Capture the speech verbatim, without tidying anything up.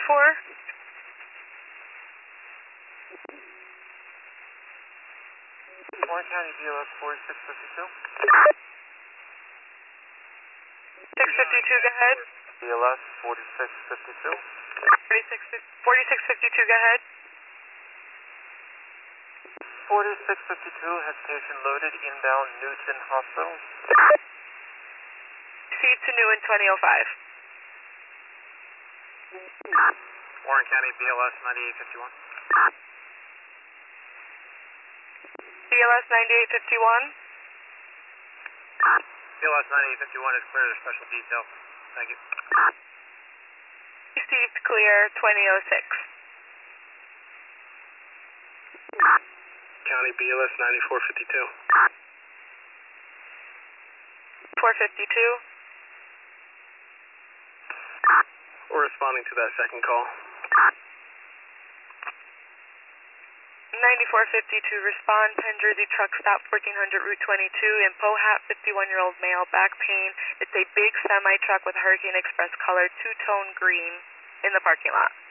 four. Orange County B L S forty-six fifty-two. six fifty-two, go ahead. B L S forty-six fifty-two. forty-six fifty-two, go ahead. forty-six fifty-two has patient loaded inbound Newton Hospital. Proceed to Newton twenty oh five. Warren County B L S ninety-eight fifty-one. B L S ninety-eight fifty-one. B L S ninety-eight fifty-one is clear to special detail. Thank you. Received clear twenty oh six. County B L S ninety-four fifty-two. four fifty-two. We're responding to that second call. ninety-four fifty-two, respond, Penn Jersey truck stop fourteen hundred Route twenty-two in Pohat, fifty-one-year-old male, back pain. It's a big semi-truck with Hurricane Express color, two-tone green in the parking lot.